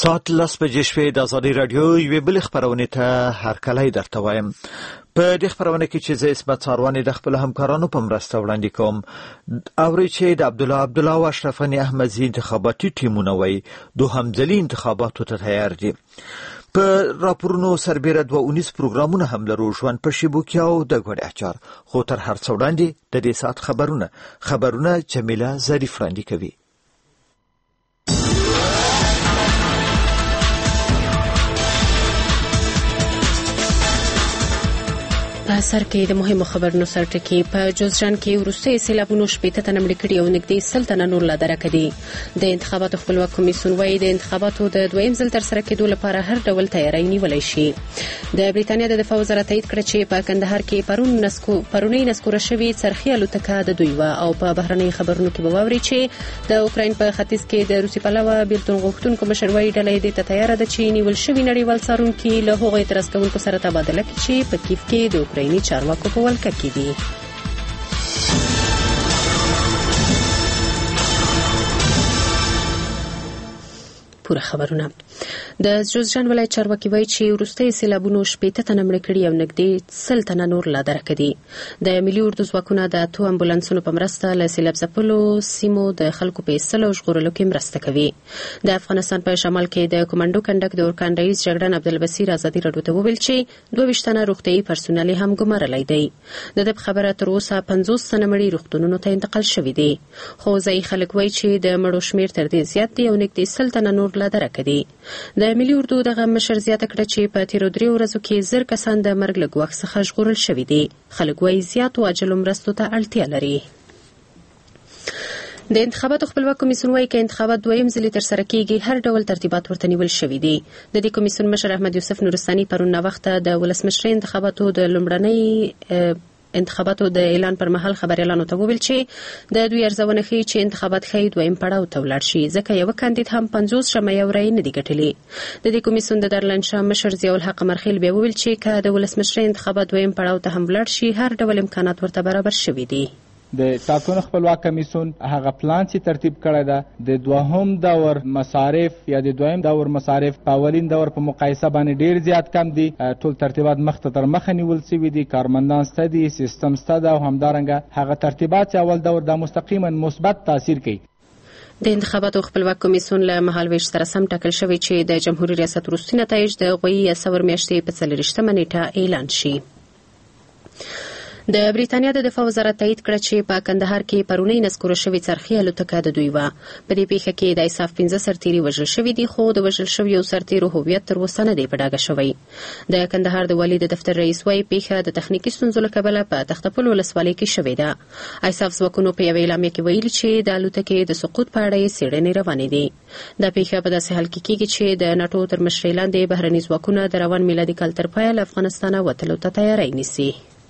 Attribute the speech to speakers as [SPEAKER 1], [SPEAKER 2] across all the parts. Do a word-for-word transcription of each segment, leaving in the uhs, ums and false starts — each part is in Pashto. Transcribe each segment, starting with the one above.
[SPEAKER 1] ساعت لس بجې شوې د ازادي رادیو یوې بلې خپرونې ته هرکلی درته وایم. په دې خپرونه کې چې زه عصمت ساروانې د خپلو همکارانو په مرسته وړاندې کوم، اورئ چې د عبدالله عبدالله او اشرف غني احمدزي انتخاباتي ټیمونه وایي دوهم ځلي انتخاباتو ته تیار دي. په راپورونو سربیره دوه اونیز پروګرامونه هم لرو، ژوند په شیبوکیا او د ګوډې اچار. خو تر هر څه وړاندې د دې ساعت خبرونه خبرونه جمیله ظریف وړاندې کوي.
[SPEAKER 2] په سر کې د مهمو خبرونو سرټکی. په جوزجان کې وروستي سیلابونو شپېته تنه مړه کړي او نږدې سل تنه نور لا درکه دي. د انتخاباتو خپلواک کمیسیون وايي د انتخاباتو د دویم ځل تر سره کېدو لپاره هر ډول تیاری نیولای شي. د بریتانیا د دفاع وزارت تایید کړ چې په کندهار کې پرون نسکو پرونی نسکوره شوی څرخي الوتکه د دوی و او په بهرنۍ خبرونو کې به واوري چې د اوکراین په ختیځ کې د روسي پلوه بیلتون غوښتونکو مشروعي ډلې د تیار ده چې نیول شوی نړیوال څارونکي له هغو اعتراض کوونکو سره تبادله کړي چې په کیف کې د اوکرایني چارواکو په ولکه کې دي. پوره خبرونه. د جوزجان ولایت چارواکي وایي چې وروستي سیلابونو شپېته تنه مړه کړي او نږدې سل تنه نور لا درکه دي. د ملي اردو ځواکونه د اتو امبولانسونو په مرسته له سیلاب ځپلو سیمو د خلکو په ایستلو او ژغورلو کې مرسته کوي. د افغانستان په شمال کې د کمانډو کنډک د اورکان رئیس جګړن عبدالبصیر ازادي راډیو ته وویل چې دوه ویشت تنه روغتیايي پرسونل هم ګمارلی دی. د دې خبره تر اوسه پنځوس تنه مړي روغتونونو ته انتقال شوي دي. خو ځایي خلک وایي چې د مړو شمیر تر دې زیات دی او نږدې سل تنه نور لا درکه دي. د ملي اردو دغه مشر زیاته کړه چې په تیرو دریو ورځو کې زر کسان د مرګ له ګواښ څخه ژغورل شوي دي. خلک وایي زیاتو عاجلو مرستو ته اړتیا لري. د انتخاباتو خپلواک کمیسیون وايي چې انتخابات دویم ځل تر سره کېږي هر ډول ترتیبات ورته نیول شوي دي. د دې کمیسیون مشر احمد یوسف نورستاني پرون وخته د ولسمشرۍ انتخاباتو د لومړنۍ انتخاباتو د اعلان پر مهال خبريالانو ته وویل چې د دوی ارزونه ښیي چې انتخابات ښایي دویم پړاو ته ولاړ شي، ځکه یو کاندید هم پنځوس شمه یو رای نه دی ګټلی. د دې کمیسیون د دارالانشا مشر ضیاء الحق مرخیل بیا وویل چې که د ولسمشرۍ انتخابات دویم پړاو ته هم ولاړ شي هر ډول امکانات ورته برابر شوي دي.
[SPEAKER 3] د ټاکنو خپلواک کمیسیون هغه پلان چې ترتیب کړی ده د دوهم دور مصارف یا د دویم دور مصارف په اولین دور په مقایسه باندې ډیر زیات کم دي. ټول ترتیبات مخته تر مخه نیول شوي دي، کارمندان شته دي، سیستم شته ده او همدارنګه هغه ترتیبات چې اول دور د مستقیما مثبت تاثیر کوي.
[SPEAKER 2] د انتخاباتو خپلواک کمیسیون له مهالویش سره سم ټاکل شوی چې د جمهوریت ریاست وروستي نتایج د هغوی سور میاشتې په څلوېښتمه نیټه اعلان شي. د بریتانیا د دفاع وزارت تایید کړ چې په کندهار کې پرونی نسکوره شوی څرخي الوتکه د دوی و. په دې پیښه کې د ایساف پنځه سرتیري وژل شوي دي، خو د وژل شویو سرتیرو هویت تر اوسه نه دی په ډاګه شوی. د کندهار د والي د دفتر رئیس وايي پیښه د تخنیکي ستونزو له کبله په تختپل ولسوالۍ کې شوې ده. ایساف ځواکونو په یوه اعلامیه کې ویلي چې د الوتکې د سقوط په اړه یې څېړنې روانې دي. دا پیښه په داسې حال کې کېږي چې د ناټو تر مشرۍ لاندې بهرني ځواکونه د روان میلادي کال تر پایه له افغانستانه وتلو ته تیاری نیسي.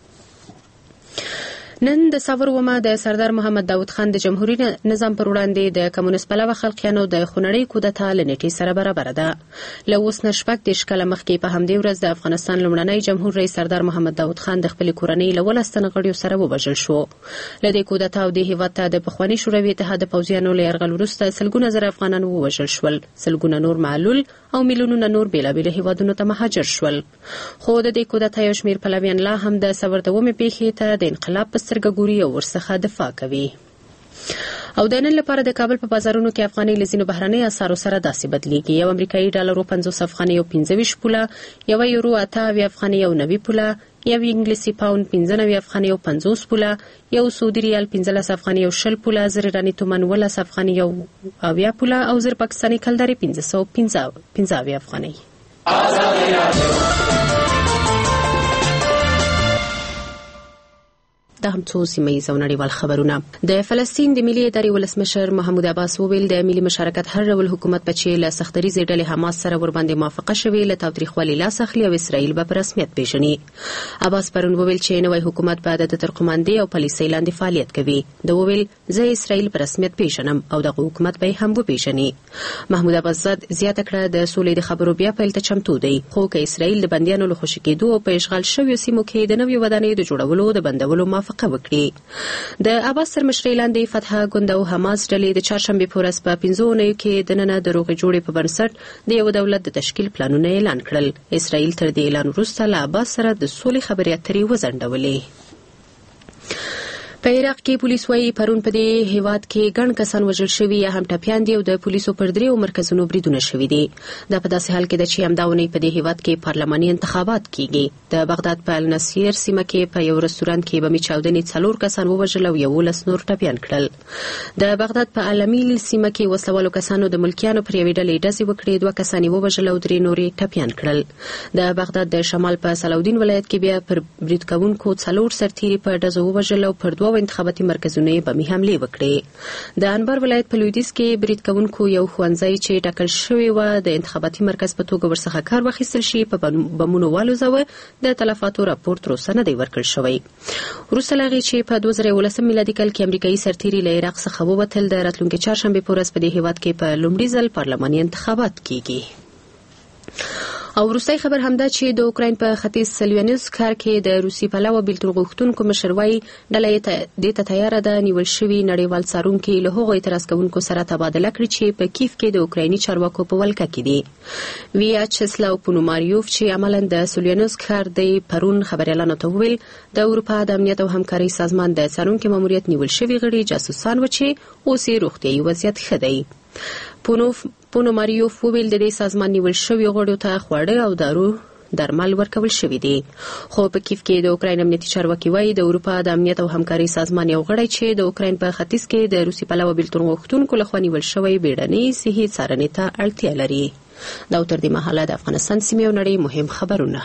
[SPEAKER 2] نن د څلور ومه د سردار محمد داود خان د جمهوریت نظام پر وړاندې د کمونیست پلوه خلقیانو د خونړۍ کودتا له نیټې سره برابر ده. له اوس نه شپږ دېرش کاله مخکې په همدې ورځ د افغانستان لومړنی جمهور رئیس سردار محمد داود خان د خپلې کورنۍ له ولس تنه غړیو سره ووژل شو. له دې کودتا او دې هېواد ته د پخواني شوروي اتحاد د پوځیانو له یرغل وروسته سلګونه زره افغانان ووژل شول، سلګونه نور معلول او میلیونونه نور بېلابېلو هېوادونو ته مهاجر شول. خو د دې کودتا یو شمېر پلویان لا هم د څلور دومې پیښې ته د انقلاب په سترګه ګوري او ورڅخه دفاع کوي. او د نن لپاره د کابل په بازارونو کې افغاني لزینو بهرنۍ اسعارو سره داسې بدلیږي. یو امریکایي ډالر پنځوس افغاني او پنځه ویشت پوله، یو یورو اته اویا افغاني او نوي پوله، یو انګلیسي پاوند پنځه نوي افغاني او پنځوس پوله، یو سعودي ریال پنځلس افغاني او شل پوله، زر ایراني تومان ولس افغاني او اویا پوله او زر پاکستاني کلداري پنځه سوه پنځه اویا افغاني. د هم څو سیمه‌ییز او نړیوال خبرونه. د فلسطین د ملي ادارې ولسمشر محمود عباس وویل د ملي مشارکت هر ډول حکومت په چې له سختدریزې ډلې حماس سره ورباندې موافقه شوې له تاوتریخوالي لاس اخلي او اسرائیل به په رسمیت پیژني. عباس پرون وویل چې نوی حکومت به د تر قوماندې او پالیسۍ لاندې فعالیت کوي. د وویل زه اسرائیل په رسمیت پیژنم او دغه حکومت به هم وپیژني. محمود عباس زاد زیاته کړه د سولې د خبرو بیا پیل ته چمتو دی، خو که اسرائیل د بندیانو له خوشي کېدو او په اشغال شویو سیمو کې د نویو ودانیو د جوړولو د بندولو موافقه موافقه وکړي. د عباس تر مشرۍ لاندې فتح ګوند او حماس ډلې د چهارشنبې په ورځ په پنځو اونیو کې دننه د روغې جوړې په بنسټ د یو دولت د تشکیل پلانونه اعلان کړل. اسرائیل تر دې اعلان وروسته له عباس سره د سولې خبرې اترې وځنډولې. په عراق کې پولیس وايي پرون په دې هیواد کې ګڼ کسان وژل شوي یا هم ټپیان دي او د پولیسو پر دریو مرکزونو بریدونه شوي دي. دا په داسې حال کې ده چې همدا اونۍ په دې هیواد کې پارلماني انتخابات کیږي. د بغداد په النصیر سیمه کې په یو رستورانت کې بمي چاودنې څلور کسان ووژل او یولس نور ټپیان کړل. د بغداد په المیل سیمه کې وسلوالو کسانو د ملکیانو پر یوې ډلې ډزې وکړې، دوه کسان یې ووژل او درې نورې ټپیان کړل. د بغداد د شمال په صلاحالدین ولایت کې بیا پر برید کوونکو څلور سرتیري په ډزو ووژل او پر دوه انتخاباتي مرکزونه بمي حملې وکړې. د انبار ولایت په لویدیځ کې برید کوونکو یو ښوونځی چې ټاکل شوی و د انتخاباتي مرکز په توګه ورڅخه کار واخیستل شي په بمونو والوځوه. د تلفاتو راپور تر اوسه نه دی ورکړل شوی. وروسته له هغې چې په دوه زره یولسم میلادي کال کې امریکایي سرتیري له عراق څخه ووتل، د راتلونکي چهارشنبې په ورځ په دې هیواد کې په لومړي ځل پارلماني انتخابات کیږي. او وروستی خبر همدا چې د اوکراین په ختیځ سلیانسک ښار کې د روسي پلوه بیلتون غوښتونکو مشر وایي ډله یې دې ته تیاره ده نیول شوي نړیوال څارونکي له هغو اعتراض کوونکو سره تبادله کړي چې په کیف کې د اوکرایني چارواکو په ولکه کې دي. ویاچسلاو پونوماریوف چې عملاً د سلیانسک ښار دی پرون خبریالانو ته وویل د اروپا د امنیت او همکارۍ سازمان د څارونکي ماموریت نیول شوي غړي جاسوسان و چې اوس یې روغتیایي وضعیت ښه دی. پونوف پونوماریوف وویل د دې سازمان نیول شوي غړو ته خواړه او دارو درمل ورکول شوي دي. خو په کیف کې د اوکراین امنیتي چارواکي وایي د اروپا د امنیت او همکارۍ سازمان یو غړی چې د اوکراین په ختیځ کې د روسي پلوه بیلتون غوښتونکو لخوا نیول شوی بیړنۍ صحي څارنې ته اړتیا لري. دا تر دې مهاله د افغانستان سیمې او نړۍ مهم خبرونه.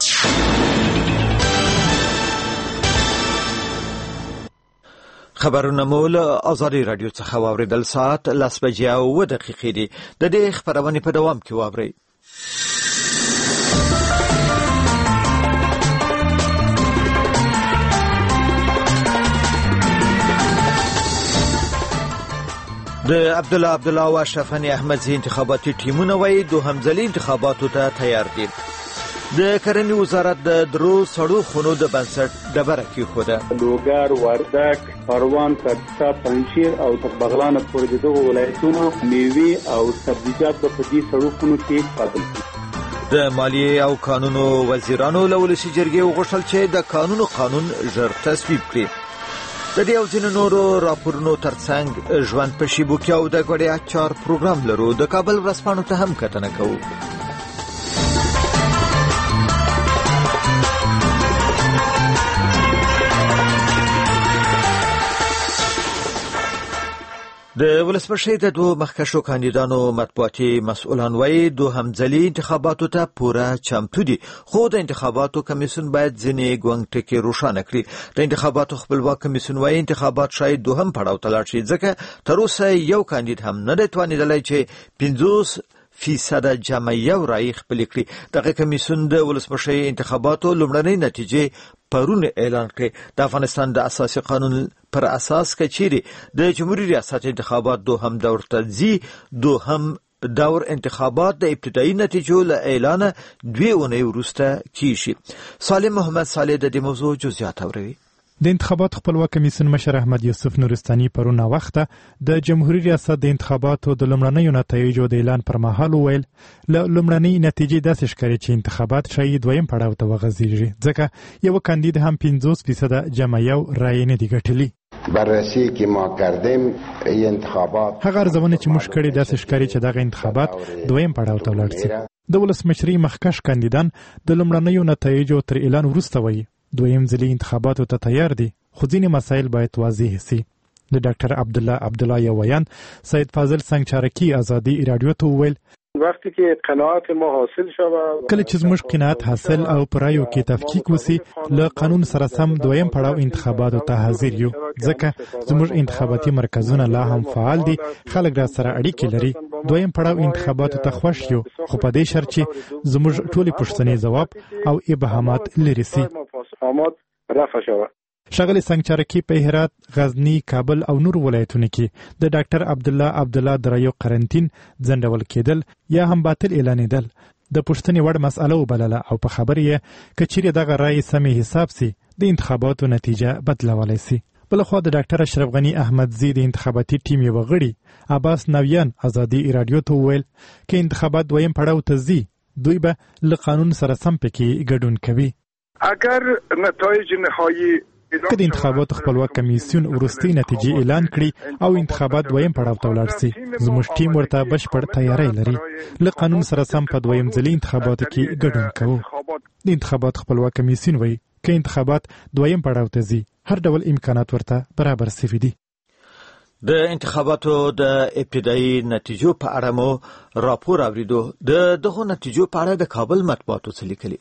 [SPEAKER 1] خبرونه مو له ازادي رادیو څخه واوریدل. ساعت لس بجې او اووه دقیقې دي. د دې خبرونې په دوام کې واورئ. د عبدالله عبدالله او اشرف غني احمدزي انتخاباتي ټیمونه وایي دوهم ځلي انتخاباتو ته تیار دي. د کرنې وزارت د درو سړو خونو د بنسټ ډبره کېښوده.
[SPEAKER 4] لوګر، وردګ، پروان، کاپیسا، پنجشیر او تر بغلان پورې د دغو ولایتونو میوې او سبزیجات به په دې سړو خونو کې ساتل کېږي.
[SPEAKER 1] د مالیې او قانونو وزیرانو له ولسي جرګې وغوښتل چې د قانونو قانون ژر تصویب کړي. د دې او ځینو نورو راپورونو ترڅنګ ژوند په شیبو کې او د ګوړې اچار پروګرام لرو. د کابل ورځپاڼو ته هم کتنه کوو. د ولسمشر د دوه مخکښو کاندیدانو مطبوعاتي مسؤلان وایي دوهم ځلي انتخاباتو ته پوره چمتو دي، خو د انتخاباتو کمیسیون باید ځینې ګونګ ټکي روښانه کړي. د انتخاباتو خپلواک کمیسیون وایي انتخابات شاید دوهم پړاو ته لاړ شي، ځکه تر اوسه یو کاندید هم نه دی توانېدلی چې پنځوس فیصد جمعیه رایې خپلې کړي. دغه کمیسیون د ولسمشر انتخاباتو لومړنۍ نتیجې پرون اعلان کړې. د افغانستان د اساسي قانون پر اساس کچيري د جمهوریت ریاست انتخابات دوهم دور ته ځي. دوهم دور انتخابات د ابتدایي نتیجو له اعلان دوی اونۍ وروسته کیږي. سالم محمد صالح د دې موضوع جزئیات اوري.
[SPEAKER 5] د انتخابات خپلواک کمیسیون مشر احمد یوسف نورستاني پرونه وخته د جمهوریت ریاست د انتخاباتو د لومړنیو نتایجو د اعلان پر مهال وویل له لومړنۍ نتیجې داسې ښکاري چې انتخابات شاید دویم پړاو ته وغځیږي، ځکه یو کاندید هم پنځوس فیصد جمعیه رایې نه دي ګټلي.
[SPEAKER 6] بررسی که ما کردیم این انتخابات
[SPEAKER 5] هغه ارزونه چې موږ کړې داسې ښکاري چې دغه انتخابات دویم پړاو ته ولاړ شي. د ولسمشرۍ مخکښ کاندیدان د لومړنیو نتایجو تر اعلان وروسته وایي دویم ځلي انتخاباتو ته تیار دي، خو ځینې مسایل باید واضح سي. د ډاکټر عبدالله عبدالله یو ویان سید فاضل سنگچارکی ازادي رادیو ته وویل
[SPEAKER 4] وقتی که قناعت ما حاصل شوه
[SPEAKER 5] کله چې زموږ قناعت حاصل او پرایو کې تفکیک وسی له قانون سره سم دویم پړاو انتخاباتو ته حاضر یو، ځکه زموږ انتخاباتي مرکزونه لا هم فعال دي، خلک را سره اړیکې لري. دویم پړاو انتخاباتو ته خوښ یو، خو په دې شرط چې زموږ ټولې پوښتنې ځواب او ابهامات لري سي. ښاغلي سنگچارکی په هرات، غزنی، کابل او نور ولایتونو کې د ډاکټر عبدالله عبدالله درایو قرنطین ځنډول کېدل یا هم باطل اعلانېدل د پوښتنې وړ مسأله وبلله او په خبرې یې که چیرې دغه رایې سمې حساب سي د انتخاباتو نتیجه بدلولی سي. بلخوا د ډاکټر اشرف غنی احمدزی د انتخاباتي ټیم یو غړي عباس نویان ازادي رادیو ته وویل چې انتخابات دویم پړاو ته ځي، دوی به له قانون سره سم پکې ګډون کوي.
[SPEAKER 7] اگر نتایج نهایی
[SPEAKER 5] که د انتخاباتو خپلواک کمیسیون وروستۍ نتیجې اعلان کړي او انتخابات دویم پړاو ته ولاړ سي، زموږ ټیم ورته بشپړ تیاری لري. له قانون سره سم په دویم ځلي انتخاباتو کې ګډون کوو. د انتخاباتو خپلواک کمیسیون وایي که انتخابات دویم پړاو ته ځي، هر ډول امکانات ورته برابر سوي دي.
[SPEAKER 1] د انتخاباتو د ابتدایي نتیجو په اړه مو راپور اوریدو. د دغو نتیجو په اړه د کابل مطبوعاتو څه لیکلي؟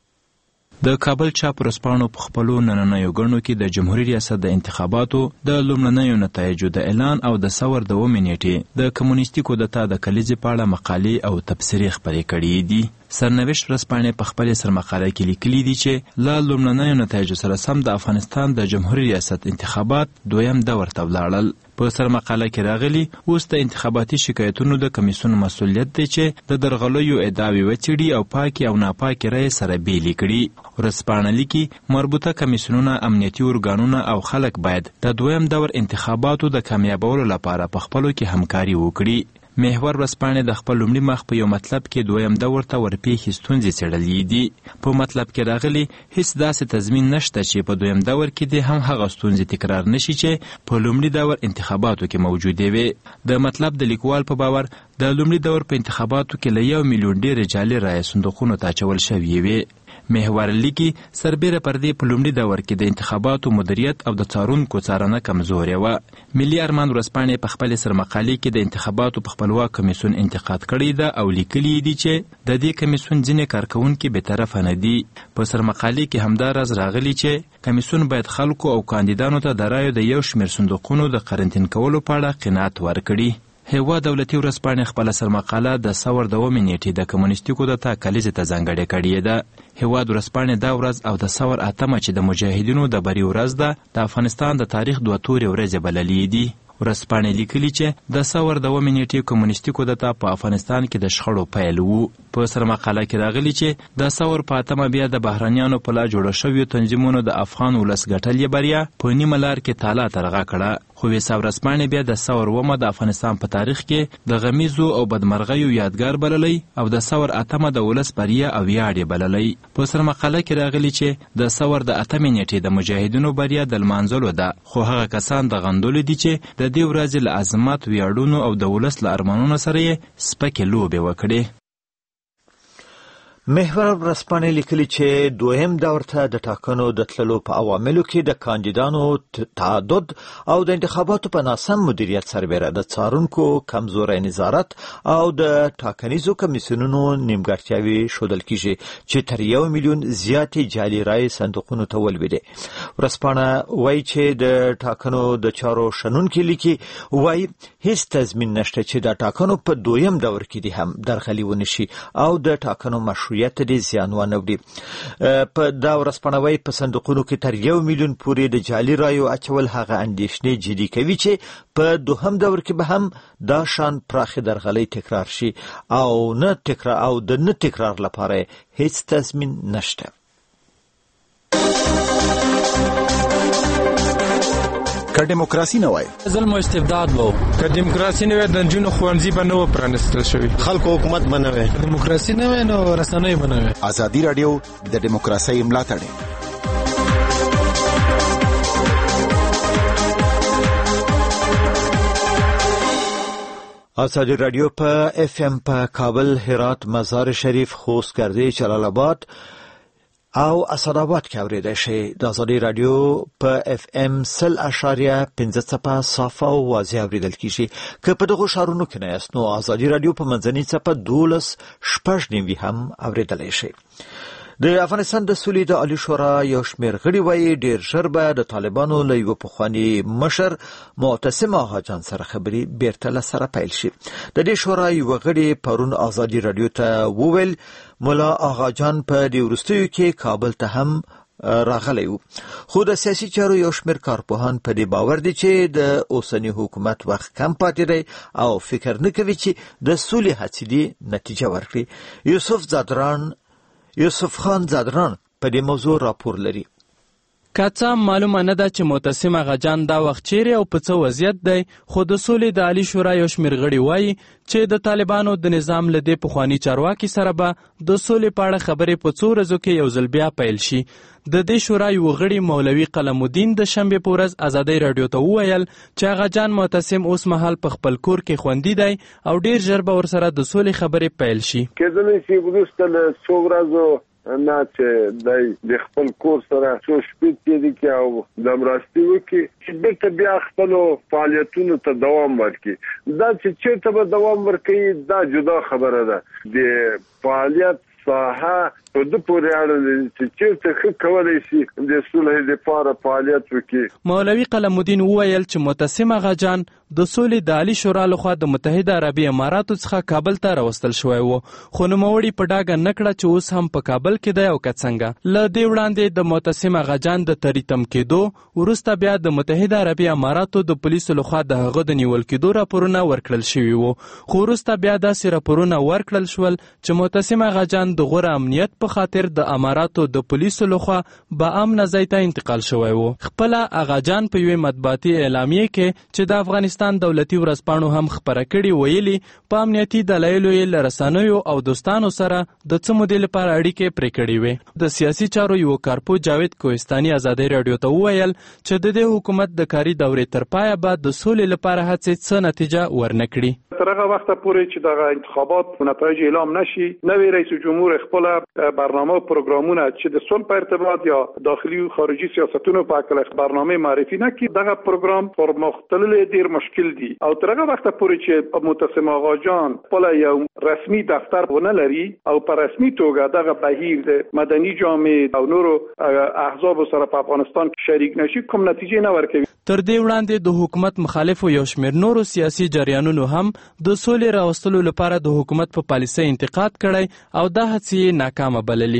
[SPEAKER 8] د کابل چاپ ورځپاڼو په خپلو نننیو ګڼو کې د جمهوریت ریاست د انتخاباتو د لومړنیو نتایجو د اعلان او د ثور د اوومې نیټې د کمونیستي کودتا د کلیزې په اړه مقالې او تبصرې خپرې کړي دي. سرنوشت ورځپاڼې په خپلې سرمقاله کې لیکلي دي چې له لومړنیو نتایجو سره سم د افغانستان د جمهوریت ریاست انتخابات دویم دور ته ولاړل. په سرمقاله کې راغلي اوس د انتخاباتي شکایتونو د کمیسیون مسؤلیت دی چې د درغلیو ادعاوې وڅېړي او پاکې او ناپاکې رایې سره بیلې کړي. ورځپاڼه لیکي مربوطه کمیسیونونه، امنیتي ارګانونه او خلک باید د دویم دور انتخاباتو د کامیابولو لپاره په خپلو کې همکاري وکړي. محور ورځپاڼې د خپل لومړي مخ په یو مطلب کې دویم دور ته ورپېښې ستونزې څېړلې دي. په مطلب کې راغلي هیڅ داسې تضمین نشته چې په دویم دور کې دې هم هغه ستونزې تکرار نشي چې په لومړي دور انتخاباتو کې موجودې وې. د مطلب د لیکوال په باور د لومړي دور په انتخاباتو کې له یو میلیون ډېرې جعلي رایې صندوقونو ته اچول شوې وې. محور لیکي سربیره پر دې په لومړي دور کې د انتخاباتو مدیریت او د څارونکو څارنه کمزورې وه. ملي ارمان ورځپاڼې په خپلې سرمقالې کې د انتخاباتو په خپلواک کمیسیون انتقاد کړی ده او لیکلي دي چې د دې کمیسیون ځینې کارکوونکي بېطرفه نه دي. په سرمقالې کې همدا راز راغلي چې کمیسیون باید خلکو او کاندیدانو ته د رایو د یو شمېر صندوقونو د قرنطین کولو په اړه قناعت ورکړي. هوا دولتي ورځپاڼې خپله سرمقاله د ثور د اوومې نیټې د کمونیستي کودتا کلیزې ته ځانګړې کړې ده. هېواد ورځپاڼې دا ورځ او د ثور اتمه چې د مجاهدینو د بري ورځ ده د افغانستان د تاریخ دوه تورې ورځې بللې دي. ورځپاڼې لیکلي چې د ثور د اوومې نیټې کمونیستي کودتا په افغانستان کې د شخړو پیل و. په سرمقاله کې راغلي چې د ثور په اتمه بیا د بهرنیانو په لا جوړه شویو تنظیمونو د افغان ولس ګټلې بریا په نیمه لار کې تالا ترغه کړه. خو ویسا ورځپاڼې بیا د ثور اوومه د افغانستان په تاریخ کې د غمیزو او بدمرغیو یادګار بللی او د ثور اتمه د ولس بریا او ویاړ یې بللی. په سرمقاله کې راغلي چې د ثور د اتمې نیټې د مجاهدینو بریا د لمانځلو ده، خو هغه کسان د غندلو دي چې د دې ورځې له عظمت، ویاړونو او د ولس له ارمانونو سره یې سپکې لوبې وکړې.
[SPEAKER 1] محور ورځپاڼې لیکلي چې دویم دور ته د ټاکنو د تللو په عواملو کې د کاندیدانو تعدد او د انتخاباتو په ناسم مدیریت سربیره د څارونکو کمزوری نظارت او د ټاکنیزو کمیسیونونو نیمګړتیاوې ښودل کیږي چې تر یو میلیون زیاتې جعلي رایې صندوقونو ته ولوېدې. ورځپاڼه وایي چې د ټاکنو د چارو شنونکي لیکي وایي هیڅ تضمین نشته چې د ټاکنو په دویم دور کې دې هم درغلي ونشي او د ټاکنو مشروعیت دې زیان ونه وړي. په دا ورځپاڼه وایي په صندوقونو کې تر یو میلیون پورې د جعلي رایو اچول هغه اندېښنې جدي کوي چې په دوهم دور کې به هم دا شان پراخې درغلۍ تکرار شي او نه تکرار او د نه تکرار لپاره هیڅ تضمین نشته.
[SPEAKER 9] که دیموکراسي نه وای
[SPEAKER 10] ظلم او استبداد وو،
[SPEAKER 11] که دیموکراسي نه وای د نجونو ښوونځي به نه و پرانیستل شوي،
[SPEAKER 9] خلکو حکومت به نه وای،
[SPEAKER 10] دیموکراسي نه وای نو رسنۍ به نه وای.
[SPEAKER 9] ازادي راډیو د دیموکراسۍ ملاتړ.
[SPEAKER 1] ازادي راډیو په اف ام په کابل، هرات، مزار شریف، خوست، گردې، جلال آباد او اسداباد کې اوریدای شي. د ازادي راډیو په اف ام سل اشاریه پنځه څپه صافه او واضح اوریدل کیږي. که په دغه ښارونو کې نه یاست نو ازادي راډیو په منځنۍ څپه دولس شپږ نیموي هم اوریدلی شي. د افغانستان د سولې د عالی شورا یو شمېر غړي وایي ډېر ژر به د طالبانو له یوه پخواني مشر معتصم آغاجان سره خبرې بیرته له سره پیل شي. د دې شورا یوه غړي پرون ازادي راډیو ته وویل ملا آغاجان په دې وروستیو کې کابل ته هم راغلی و، خو د سیاسي چارو یو شمېر کارپوهان په دې باور دي چې د اوسني حکومت وخت کم پاتې دی او فکر نه کوي چې د سولې هڅې دې نتیجه ورکړي. یوسف زادران یوسف خان زادران په دې موضوع راپور لري.
[SPEAKER 12] که څه معلومه نه ده چې معتصم اغاجان دا وخت چیرې او په څه وضعیت دی، خو د سولې د عالي شورا یو شمېر غړي وایي چې د طالبانو د نظام له دې پخواني چارواکي سره به د سولې په اړه خبرې په څو ورځو کې یو ځل بیا پیل شي. د دې شورا یو غړي مولوي قلم الدین د شنبې په ورځ ازادۍ راډیو ته وویل چې اغاجان معتصم اوس مهال په خپل کور کې خوندي دی او ډیر ژر به ورسره د سولې خبرې پیل شي.
[SPEAKER 13] کېدلی شي وروسته له څو ورځو نه چې دی د خپل کور سره څو شپې تېرې کړي او د مرستې وکړي چې بېرته بیا خپلو فعالیتونو ته دوام ورکړي. دا چې چېرته به دوام ورکوي دا جدا خبره ده. د فعالیت ساحه په ده پورې اړه لري چې چېرته ښه کولی شي د صلحې لپاره فعالیت وکړي.
[SPEAKER 12] مولوي قلم الدین وویل چې معتصم اغاجان د سولې د عالي شورا لخوا د متحده عربي اماراتو څخه کابل ته راوستل شوی و، خو نوموړي په ډاګه نه کړه چې اوس هم په کابل کې دی او که څنګه. له دې وړاندې د معتصم اغاجان د تریتم کېدو وروسته بیا د متحده عربي اماراتو د پولیسو لخوا د هغه د نیول کېدو راپورونه ورکړل شوي وو، خو وروسته بیا داسې راپورونه ورکړل شول چې معتصم اغاجان د غوره امنیت په خاطر د اماراتو د پولیسو لخوا به امن ځای ته انتقال شوی و. خپله اغاجان په یوې مطبوعاتي اعلامیې کې چې د افغانستان دولتي ورځپاڼو هم خپره کړي ویلي په امنیتي دلایلو یې له رسنیو او دوستانو سره د څه مودې لپاره اړیکې پرې کړې وې. د سیاسي چارو یو کارپو جاوید کوهستاني ازادۍ راډیو ته وویل چې د دې حکومت د کاري دورې تر پایه به د سولې لپاره هڅې څه نتیجه ورنه کړي.
[SPEAKER 7] تر هغه وخته پورې چې دغه انتخابات نتایج اعلام نشي، نوی رئیس جمهور خپل برنامه او پروګرامونه چې د صلح په ارتباط یا داخلي او خارجي سیاستونو په اړه برنامه معرفي نه کړي، دغه پروګرام پر مختلل ډیر مشکل دي. او تر هغه وخته پورې چې معتصم اغاجان خپل یو رسمي دفتر ونه لري او په رسمي توګه دغه بهیر د مدني جامعه او نورو احزاب سره په افغانستان کې شریک نشي، کوم نتیجه نه ورکوي.
[SPEAKER 12] تر دې وړاندې د حکومت مخالفو یو شمېر نورو سیاسي جریانونو هم د سولې راوستلو لپاره د حکومت په پالیسۍ انتقاد کړی او دا هڅې ناکامه بللي.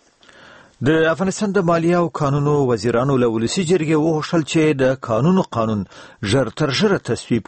[SPEAKER 1] د افغانستان د مالیه او قانونو وزیرانو له ولسي جرګې وغوښتل چې د قانونو قانون ژر تر ژره تصویب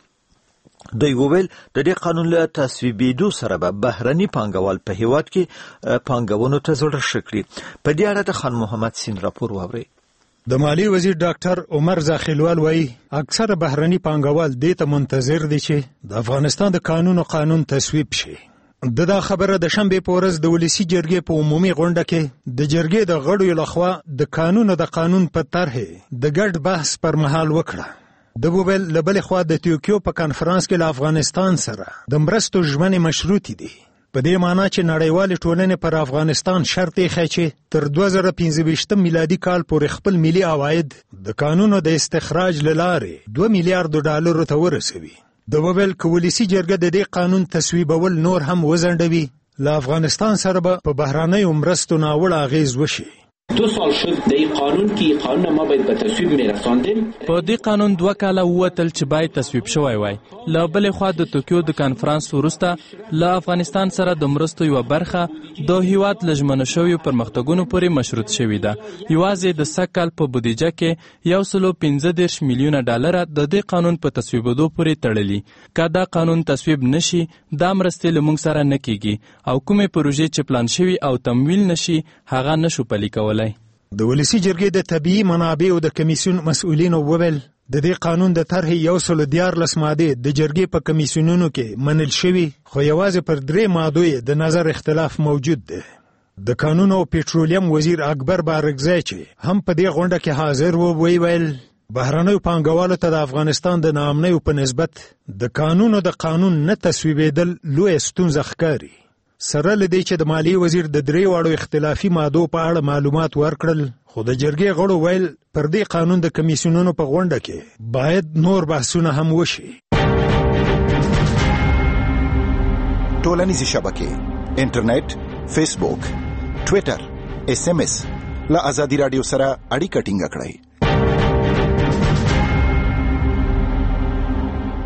[SPEAKER 1] کړي. دوی وویل د دې قانون له تصویبېدو سره به بهرني پانګوال په هیواد کې پانګونو ته زړه ښه کړي. په دې اړه د خان محمد سین راپور واورئ.
[SPEAKER 14] د مالیې وزیر ډاکټر عمر زاخیلوال وایي اکثره بهرني پانګوال دې ته منتظر دي چې د افغانستان د قانون قانون تصویب شي. د دا خبره د شنبې په ورځ د ولسي جرګې په عمومي غونډه کې د جرګې د غړو لخوا د قانون د قانون په طرحې د ګډ بحث پر مهال وکړه. د وویل له بلې خوا د توکیو په کنفرانس کې له افغانستان سره د مرستو ژمنې مشروطې دي، په دې معنی چې نړیوالې ټولنې پر افغانستان شرط ایښی چې تر دوه زره پنځه ویشتم میلادي کال پورې خپل ملي عواید د کانونو د استخراج له لارې دوه میلیارډو ډالرو ته ورسوي. د وویل که ولسي جرګه د دې قانون تصویبول نور هم وځنډوي، له افغانستان سره به په بهرنیو مرستو ناوړه اغیز وشي.
[SPEAKER 15] دو سال شد در این قانون که این قانون ما باید به تصویب میرساندیم.
[SPEAKER 12] په دې قانون دوه کاله ووتل چې باید تصویب شوی وای. له بلې خوا د توکیو د کنفرانس وروسته له افغانستان سره د مرستو یوه برخه د هیواد له ژمنو شویو پرمختګونو پورې مشروط شوې ده. یوازې د سږ کال په بودیجه کې یو سلو پنځه دېرش میلیونه ډالره د دې قانون په تصویبېدو پورې تړلي. که دا قانون تصویب نشي دا مرستې له موږ سره نه کیږي او کومې پروژې چې پلان شوي او تمویل نشي هغه نشو پلي کولی.
[SPEAKER 14] د ولسي جرګې د طبیعي منابعو د کمیسیون مسؤلینو وویل د دې قانون د طرحې یو سل دیارلس مادې د جرګې په کمیسیونونو کې منل شوي، خو یوازې پر درې مادو یې د نظر اختلاف موجود دی. د قانون او پېټرولیم وزیر اکبر بارکزی چې هم په دې غونډه کې حاضر و ویل بهرنیو پانګوالو ته د افغانستان د ناامنیو په نسبت د قانونو د قانون نه تصویبېدل لویه ستونزه ښکاري. سره له دې چې د مالیې وزیر د درې واړو اختلافي مادو په اړه معلومات ورکړل، خو د جرګې غړو ویل پر دې قانون د کمیسیونونو په غونډه کې باید نور بحثونه هم وشي.
[SPEAKER 9] ټولنیزې شبکې انټرنیټ، فیسبوک، ټویټر، اس ام اس له ازادي راډیو سره اړیکه ټینګه کړئ.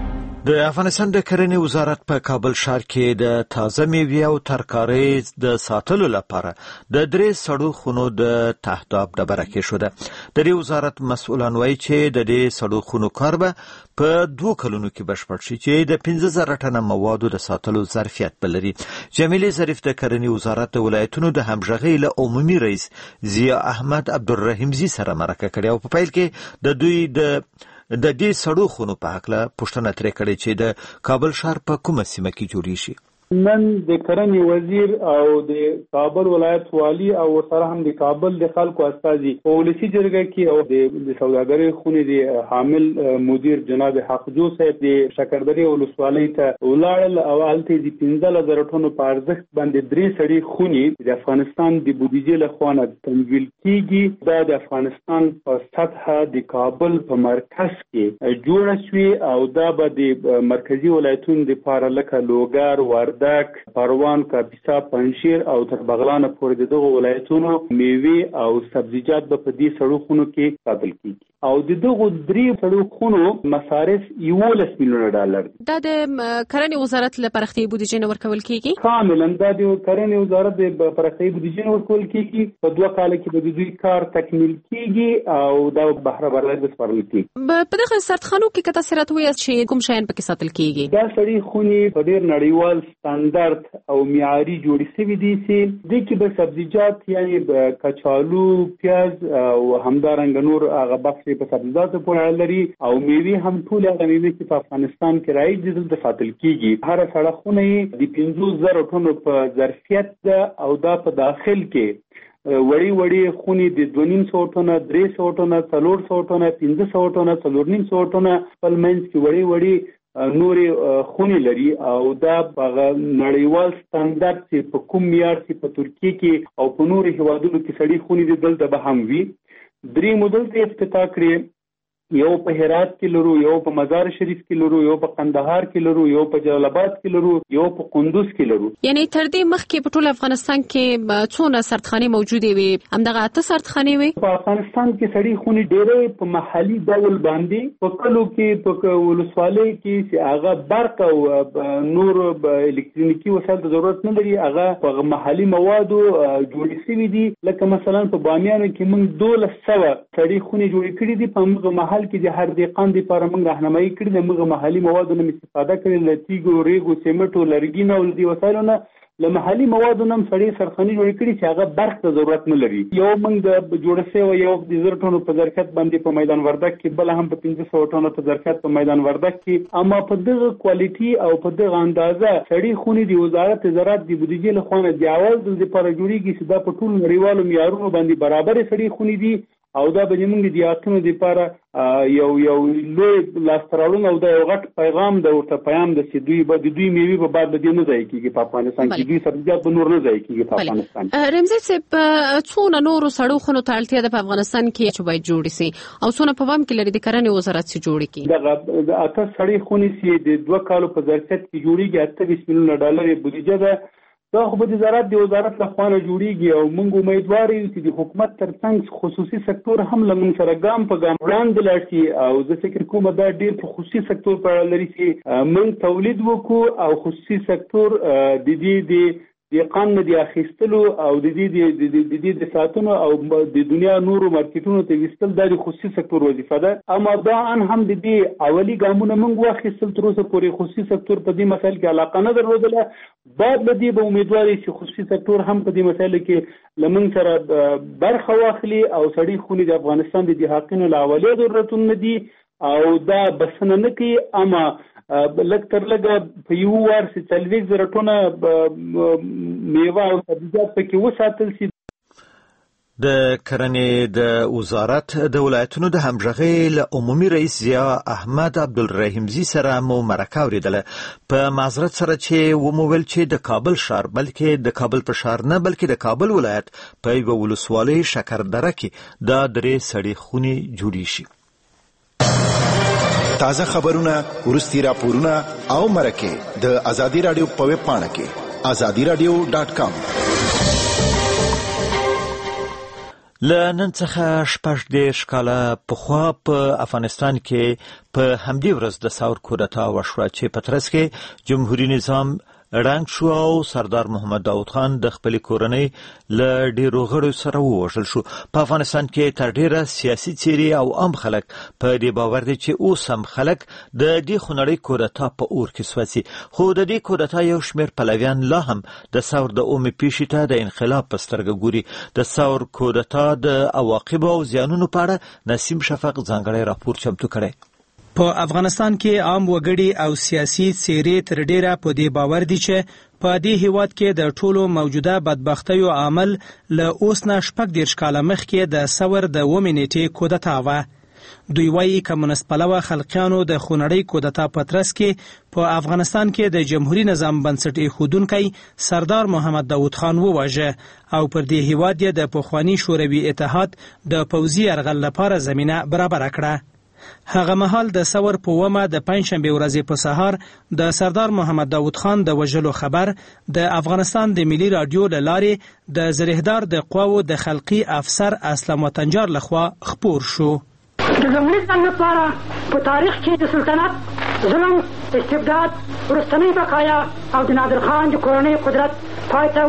[SPEAKER 1] د افغانستان د کرنې وزارت په کابل ښار کې د تازه میوې او ترکارۍ د ساتلو لپاره د درې سړو خونو د تهداب ډبره کېښوده. د دې وزارت مسؤلان وایي چې د دې سړو خونو کار به په دوه کلونو کې بشپړ شي چې د پنځه زره ټنه موادو د ساتلو ظرفیت بلري. جمیل ظریف د کرنې وزارت د ولایتونو د همغږۍ له عمومي رئیس ضیا احمد عبدالرحیمزي سره مرکه کړې او په پیل کې د دوی د د دې سړو خونو په هکله پوښتنه ترې کړې چې د کابل ښار په کومه سیمه کې جوړیږي.
[SPEAKER 4] نن د کرنې وزیر او د کابل ولایت والی او سره هم د کابل د خلکو استازي په ولسی جرګه کې او د سوداګرۍ خونې د حامل مدیر جناب حقجو صاحب د شکردرې ولسوالۍ ته ولاړل او هلته د پنځه زره ټنو په ارزښت باندې درې سړي خونې د افغانستان د بودیجې له خوا نه تمویل کیږي. دا د افغانستان په سطحه د کابل په مرکز کې جوړه شوې او دا به د مرکزی ولایتونو لپاره لکه لوګر، وردګ، پروان، کاپیسا، پنجشیر او تر بغلان پورې دغه ولایتونو میوې او سبزیجات به په دې سړو خونو کې ساتل کیږي او د دغه درې سړو خونو مصارف یولس میلیونه ډالر.
[SPEAKER 2] دا د کرنې وزارت له پرختي بودیجې نه ورکول کیږي.
[SPEAKER 4] کاملا دا د کرنې وزارت د پرختي بودیجې نه ورکول کیږي. په دوه کال کې د دوی کار تکمیل کیږي او دا بهره برابر سپارل کیږي.
[SPEAKER 2] په دغه سرتخانو کې کته سرت وي چې کوم شین پکې ساتل کیږي.
[SPEAKER 4] دا سړي خونې په ډیر نړیوال سټانډرد او معیاري جوړې شوي دي چې د کې به سبزیجات یعنی کچالو، پیاز او همدارنګ نور هغه بخش په سبزیجاتو پورې لري او میوې هم ټول هغه میوې چې په افغانستان کې رایج دي دلته ساتل کیږي. هر سړه خونه د پنځوس زره ټنو په ظرفیت ده او دا په داخل کې وړي وړي خونې د دوه نیم سوه ټنه، درې سوه ټنه، څلور سوه ټنه، پنځه سوه ټنه، څلور نیم سوه ټنه خپل منځ کې وړي وړي نورې خونې لري او دا په نړیوال سټانډرد چې په کوم معیار چې په ترکیه کې او په نورو هیوادونو کې سړي خونې دي دلته به هم وي. درې مدل ته افتتاح کړي، یو په هرات کې لرو، یو په مزار شریف کې لرو، یو په قندهار کې لرو، یو په جلال آباد کې لرو، یو په قندوز کې لرو.
[SPEAKER 2] یعنی تر دې مخکې په ټول افغانستان کې څونه سرتخانې موجودې وي؟ همدغه اته سرتخانې وي.
[SPEAKER 4] په افغانستان کې سړي خونې ډېرې په محلي ډول باندې په کلو کې په ولسوالۍ کې چې هغه برق او نور الکترونیکي وسایل ته ضرورت نه لري، هغه په محلي موادو جوړې شوي دي. لکه مثلا په بامیانو کې موږ دولس سوه سړي خونې جوړې کړي دي. په موږ محل کې د هر دقیقان لپاره موږ راهنمایي کړې ده. موږ محلي موادو نه استفاده کړې، له تیږو، ریګو، سیمنټو، لرګي نه او د وسایلو نه له محلي موادو نه سړي سرخانې جوړې کړي چې هغه برق ته ضرورت نه لري. یو موږ د جوړه شوی یو د زر ټنو په ظرفیت باندې په میدان وردګ کې، بل هم په پنځه سوه ټنو په ظرفیت په میدان وردګ کې. اما په دغه کوالټي او په دغه اندازه سړي خونې د وزارت زراعت د بودیجې له خوا نه د اول ځل لپاره جوړیږي چې دا په ټول نړیوالو معیارونو باندې برابر سړي خونې دي او دا به موږ د یاقینو لپاره یو یو لوی لاستراړون او دا یو غټ پیغام د ورته پیغام د سیدوی به د دوی میوي په بعد به نه ځای کیږي په افغانستان کې، دوی سبزیجات به نور نه ځای کیږي په افغانستان.
[SPEAKER 2] رمزي صاحب څونه نور سړو خونو ته اړتیا ده په افغانستان کې چې باید جوړ شي او څونه په وام کې لري د کرنې وزارت چې جوړ کړي؟
[SPEAKER 4] دغه اته سړي خونې چې د دوه کالو په ظرفیت کې جوړیږي اته ویشت میلیونه ډالر بودیجه ده. دا خو به د زراعت د وزارت له خوا نه جوړیږي او موږ امیدوار یو چې د حکومت ترڅنګ خصوصي سکتور هم له موږ سره ګام په ګام وړاندې لاړ شي او زه فکر کوم دا ډېر په خصوصي سکتور په اړه لري چې موږ تولید وکړو او خصوصي سکتور د دې د د قانون د اخیستلو او د دې د دې د ساتنو او د دنیا نورو مارکیټونو ته وستل د خصوصي سکتور وظیفه ده. اما دا ان هم د دې اولی ګامونه موږ واخیستل تر اوسه پورې خصوصي سکتور په دې مسایل کې علاقه نه درلودله. بعد له دې به امیدواري چې خصوصي سکتور هم په دې مسایلو کې له موږ سره برخه واخلي او سړي خونې د افغانستان د دې حقونو له اولې ضرورتونه دي او دا بسنه نه کوي. اما لږ تر لږه په یو وار چې څلوېښت زره ټنه میوه او سبزیجات پکې وساتل شي.
[SPEAKER 1] د کرنې د وزارت د ولایتونو د همغږۍ له عمومي رئیس ضیا احمد عبدالرحیمزي سره مو مرکه اورېدله. په معذرت سره چې ومو ویل چې د کابل ښار بلکې د کابل په ښار نه بلکې د کابل ولایت په یوه ولسوالۍ شکردره کې دا درې سړې خونې جوړې شي.
[SPEAKER 9] تازه خبرونه، ورستي راپورونه او مرکه د ازادي رادیو په ویب پاڼه کې azadi radio dot com.
[SPEAKER 1] له نن څخه شپږ دېرش کاله پخوا په افغانستان کې په همدې ورځ د ثور کودتا وشوه چې په ترڅ کې جمهوریت نظام ړنګ شو او سردار محمد داود خان د خپلې کورنۍ له ډېرو غړو سره ووژل شو. په افغانستان کې تر ډېره سیاسي څېرې او عام خلک په دې باور دي چې اوس هم خلک د دې خونړۍ کودتا په اور کې سوځي، خو د دې کودتا یو شمېر پلویان لا هم د ثور د اومې پیښې ته د انقلاب په سترګه ګوري. د ثور کودتا د عواقبو او زیانونو په اړه نسیم شفق ځانګړی راپور چمتو کړی.
[SPEAKER 16] په افغانستان کې عام وګړي او سیاسي څېرې تر ډېره په دې باور دي چې په دې هیواد کې د ټولو موجوده بدبختیو عامل له اوس نه شپږ دېرش کاله مخکې د ثور د اومې نېټې کودتا وه. دوی وایي کمونست پلوه خلقیانو د خونړۍ کودتا په ترڅ کې په افغانستان کې د جمهوري نظام بنسټ ایښودونکی سردار محمد داود خان وواژه او پر دې هیواد یې د پخواني شوروي اتحاد د پوځي یرغل لپاره زمینه برابره کړه. هغه مهال د ثور په اومه د پنجشنبې ورځې په سهار د سردار محمد داود خان د وژلو خبر د افغانستان د ملي راډیو له لارې د زرهدار د قواو د خلقي افسر اسلم وطنجار لخوا خپور شو.
[SPEAKER 17] د لومړي ځل لپاره په تاریخ کې د سلطنت ظلم، استبداد، وروستنۍ بقایا او د نادر خان د کورنۍ قدرت پای ته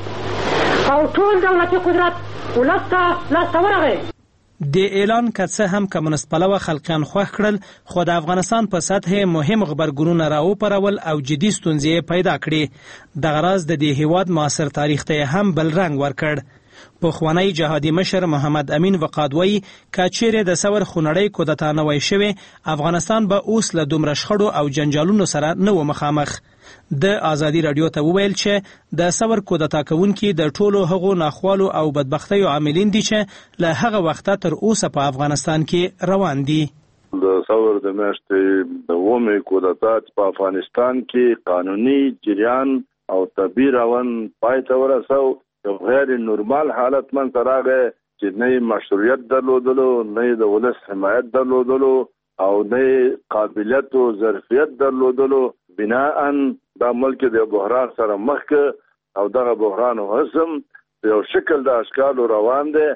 [SPEAKER 17] ورسېد او ټول دولتي قدرت ولس ته لاسته ورغی.
[SPEAKER 16] د اعلان که څه هم کمونست پلوه خلقیان خوښ کړل، خو د افغانستان په سطح مهم غبرګونونه راوپارول او جدي ستونزې پیدا کړې. دغه راز د دې هیواد معاصر تاریخ ته هم بل رنګ ورکړ. پخوانی جهادي مشر محمد امین وقاد وایي که چیرې د ثور خونړۍ کودتا نه وای شوې، افغانستان به اوس له دومره شخړو او جنجالونو سره نه و مخامخ. د آزادي راډیو ته وویل چې د ثور کودتا کوونکي د ټولو هغو ناخوالو او بدبختیو عاملین دي چې له هغه وخته تر اوسه په افغانستان کې روان دي.
[SPEAKER 13] د ثور د میاشتې د اومې کودتا په افغانستان کې قانوني جریان او طبیعي روان پای ته ورسو. یو غیر نورمال حالت منځته راغی چې نه مشروعیت درلودلو، نه د ولس حمایت درلودلو او نه قابلیت او ظرفیت درلودلو. بناءً دا ملک د بحران سره مخ او دغه بحران هم یو شکل د اشکالو روان دی.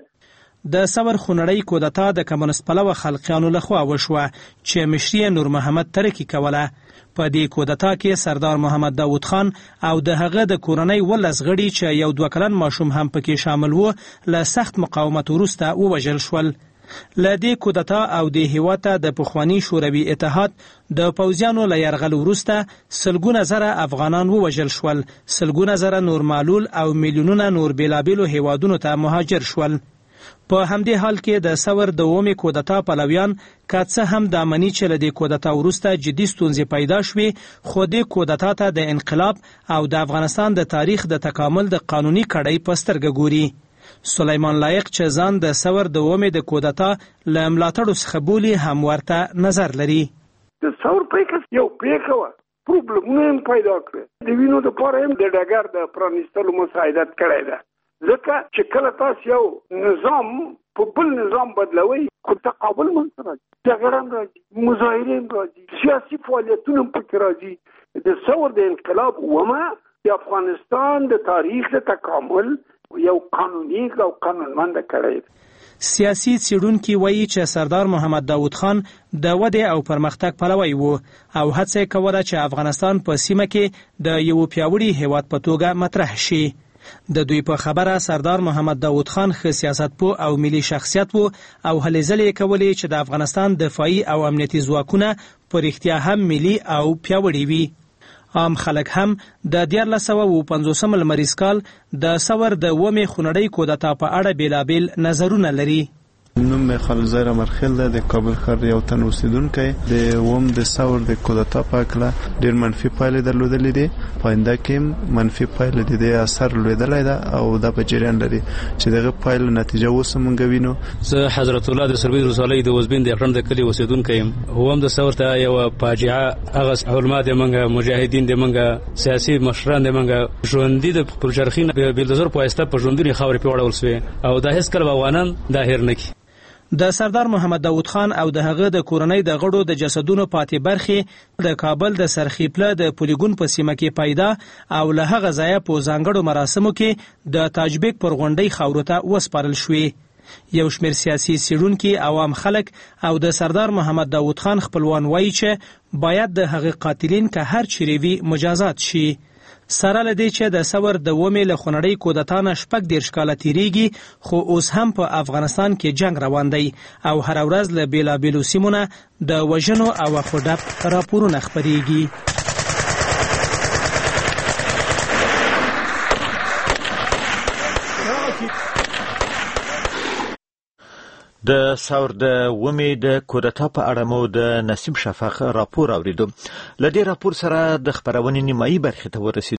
[SPEAKER 16] د ثور خونړۍ کودتا د کمونست پلوه خلقیانو لخوا وشوه چې مشري نور محمد ترکی کوله. په دې کودتا کې سردار محمد داود خان او د هغه د کورنۍ ولس غړي چې یو دوه کلن ماشوم هم پکې شامل وو له سخت مقاومت وروسته ووژل شول. له دې کودتا او د هیواد ته د پخواني شوروي اتحاد د پوځیانو له یرغل وروسته سلګونه زره افغانان ووژل شول، سلګونه زره نور معلول او میلیونونه نور بیلابیلو هیوادونو ته مهاجر شول. په همدې حال کې د ثور د اومې کودتا پلویان که څه هم د امني چې له دې کودتا وروسته جدي ستونزې پیدا شوې، خو دې کودتا ته د انقلاب او د افغانستان د تاریخ د تکامل د قانوني کړۍ په سترګه ګوري. سلیمان لایق چې ځان د ثور د اومې د کودتا له ملاتړو څخه بولي هم ورته نظر لري.
[SPEAKER 18] د ثور پریکړه یو پریکړه وه، پروبلمونه هم پیدا کړې. د وینو دپاره هم د ډګر د پرانیستلو مساعدت کړی ده، ځکه چې کله تاسو یو نظام په بل نظام بدلوي، خو تقابل منځته راځي، جګړه هم راځي، مظاهرې هم راځي، سیاسي فعالیتونه هم پکې راځي. د ثور د انقلاب اومه د افغانستان د تاریخ د تکامل یو قانوني او قانونمند کړی.
[SPEAKER 16] سیاسي څېړونکي وایي چې سردار محمد داود خان د ودې او پرمختګ پلوی و او هڅه یې کوله چې افغانستان په سیمه کې د یو پیاوړي هیواد په توګه مطرح شي. د دوی په خبره سردار محمد داود خان ښه سیاستپوه او ملي شخصیت و او هلې ځلې یې کولې چې د افغانستان دفاعي او امنیتي ځواکونه په رښتیا هم ملي او پیاوړي وي. عام خلک هم د دیارلس سوه اوه پنځوسم لمریز کال د ثور د اومې خونړۍ کودتا په اړه بېلابېل نظرونه لري.
[SPEAKER 19] نوم مې خالدزی رامرخیل ده، د کابل ښار یو تن اوسېدونکی. د اوم د ثور د کودتا په هکله ډېر منفي پایلې درلودلې دي، په آینده کې هم منفي پایلې د دې اثر لوېدلی ده او دا په جریان لري چې دغه پایلو نتیجه اوس موږ وینو.
[SPEAKER 20] زه حضرت الله د سروبي ولسوالۍ د وزبین د اقرم د کلي اوسېدونکی یم. اوم د ثور ته یوه فاجعه، هغه علما د موږ مجاهدین د موږ سیاسي مشران د موږ ژوندي د پرچرخي بلدوزر په واسطه په ژوندونې خاورې پرې وړول سوې او دا هېڅکله به افغانان دا هېر نه کړي.
[SPEAKER 16] د سردار محمد داود خان او د هغه د کورنۍ د غړو د جسدونو پاتې برخې د کابل د سرخیپله د پولیګون په سیمه کې پیدا او له هغه ځایه په ځانګړو مراسمو کې د تاجبیک پر غونډۍ خاورو ته وسپارل شوې. یو شمېر سیاسي څېړونکي، عوام خلک او د سردار محمد داود خان خپلوان وایي چې باید د هغه قاتلین که هر چیرې وي مجازات شي. سره له دې چې د ثور د اوومې له خونړۍ کودتا نه شپږ دېرش کاله تېرېږي، خو اوس هم په افغانستان کې جنګ روان دی او هره ورځ له بېلابېلو سیمو نه د وژنو او اخو ډب راپورونه خپرېږي.
[SPEAKER 1] د ثور د اوومې د کودتا په اړه مو د نسیم شفق راپور اوریدو. له دې راپور سره د خپرونې نیمایي برخې ته ورسېدو.